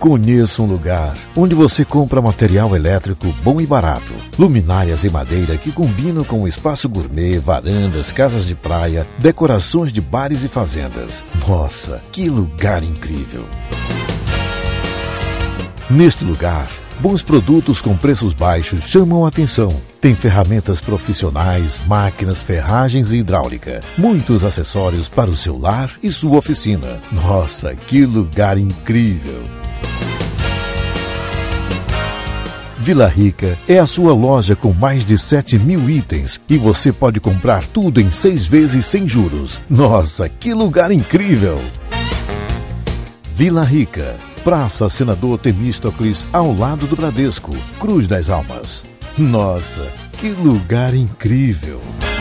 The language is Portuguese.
Conheça um lugar onde você compra material elétrico bom e barato. Luminárias em madeira que combinam com o espaço gourmet, varandas, casas de praia, decorações de bares e fazendas. Nossa, que lugar incrível! Neste lugar, bons produtos com preços baixos chamam a atenção. Tem ferramentas profissionais, máquinas, ferragens e hidráulica. Muitos acessórios para o seu lar e sua oficina. Nossa, que lugar incrível! Vila Rica é a sua loja com mais de 7.000 itens e você pode comprar tudo em 6 vezes sem juros. Nossa, que lugar incrível! Vila Rica, Praça Senador Temístocles, ao lado do Bradesco, Cruz das Almas. Nossa, que lugar incrível!